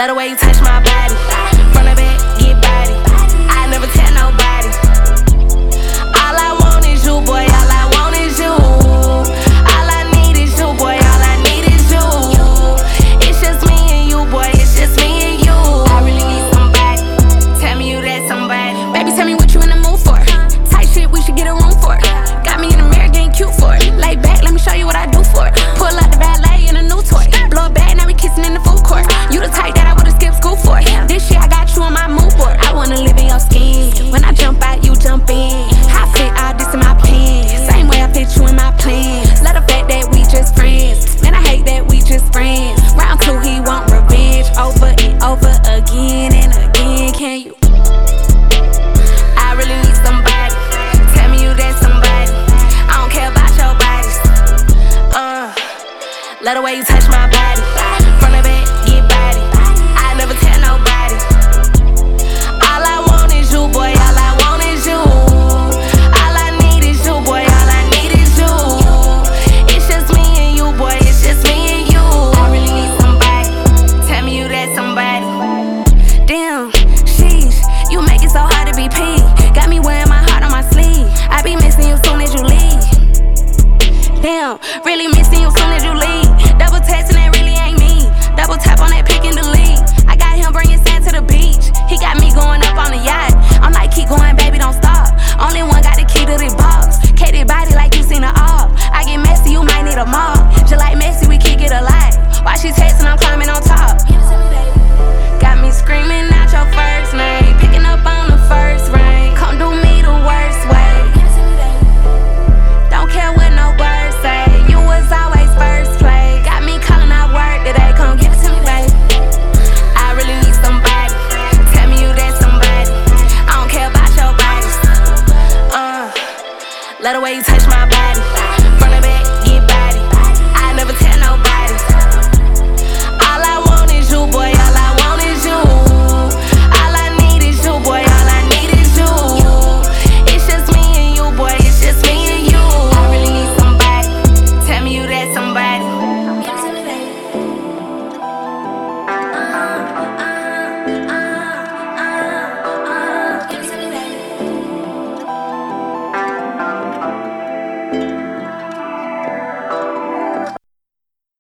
Love the way you touch my body. Front of back, get body. I never tell nobody. All I want is you, boy. All I want is you. All I need is you, boy. All I need is you. It's just me and you, boy. It's just me and you. I really need somebody. Tell me you that somebody. Baby, tell me what you in the mood for. Tight shit, we should get a room for. Got me in the mirror, getting cute for it. Lay back, let me show you what I do for it. Pull out the valet in a new toy. Blow it back, now we kissing in the food court. You the type that I would've skipped school for. This shit, I got you on my mood board. I wanna live in your skin. When I jump out, you jump in. I fit all this in my pants. Same way I fit you in my plans. Love the fact that we just friends. Man, I hate that we just friends. Round two, he want revenge. Over and over again and again. Can you? I really need somebody. Tell me you that somebody. I don't care about your bodies. Love the way you touch my body. Front of back, get body. I never tell nobody. All I want is you, boy. All I want is you. All I need is you, boy. All I need is you. It's just me and you, boy. It's just me and you. I really need somebody. Tell me you that somebody. Damn, sheesh, you make it so hard to be P. Got me wearing my heart on my sleeve. I be missing you soon as you leave. Damn, really missing you soon as you leave. Double texting, that really ain't me. Double tap on that pick and delete. I got him bringing sand to the beach. He got me going up on the yacht. I'm like, keep going, baby, don't stop. Only one got the key to the box. Katie body like you seen her off. I get messy, you might need a mop. Just like Messi, we kick it a lot. While she texting, I'm climbing on top. Got me screaming out your first name. Picking up on the first ring. Come do me the worst way. Don't care what no birds say. You was always first play. Got me calling out work today. Come give it to me, babe. I really need somebody. Tell me you that somebody. I don't care about your bodies. Love the way you touch my